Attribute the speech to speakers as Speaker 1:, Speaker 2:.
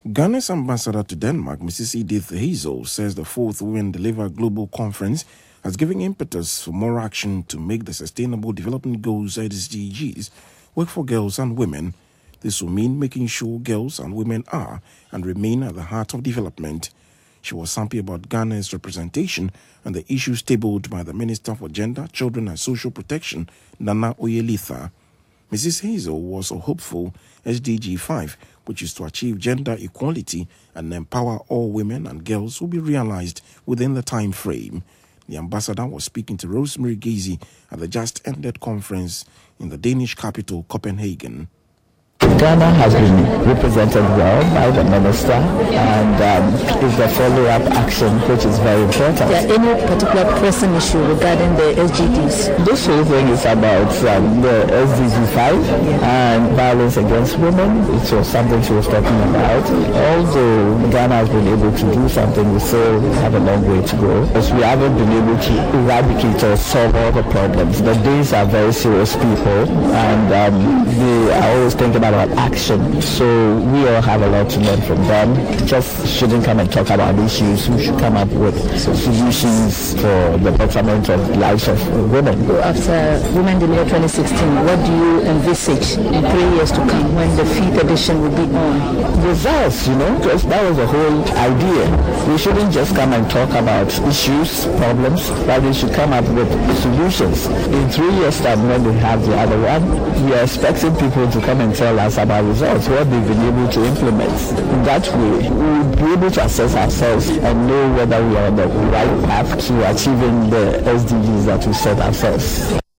Speaker 1: Ghana's ambassador to Denmark, Mrs. Edith Hazel, says the 4th Women Deliver Global Conference has given impetus for more action to make the Sustainable Development Goals (SDGs) work for girls and women. This will mean making sure girls and women are and remain at the heart of development. She was happy about Ghana's representation and the issues tabled by the Minister for Gender, Children and Social Protection, Nana Oyelitha. Mrs. Hazel was hopeful SDG 5, which is to achieve gender equality and empower all women and girls, will be realized within the time frame. The ambassador was speaking to Rosemary Gazy at the just-ended conference in the Danish capital, Copenhagen.
Speaker 2: Ghana has been represented well by the minister, and is the follow-up action which is very important.
Speaker 3: Is there any particular pressing issue regarding the SDGs?
Speaker 2: This whole thing is about the SDG 5 and violence against women. It was something she was talking about. Although Ghana has been able to do something, we still have a long way to go, because we haven't been able to eradicate or solve all the problems. The Danes are very serious people, and they are always thinking about action. So we all have a lot to learn from them. Just shouldn't come and talk about issues. We should come up with solutions for the betterment of the lives of women.
Speaker 3: After Women Deliver 2016, what do you envisage in 3 years to come when the 5th edition will be on?
Speaker 2: Results, because that was the whole idea. We shouldn't just come and talk about issues, problems, but we should come up with solutions. In 3 years' time, when we have the other one, we are expecting people to come and tell us about results, what they've been able to implement. In that way, we will be able to assess ourselves and know whether we are on the right path to achieving the SDGs that we set ourselves.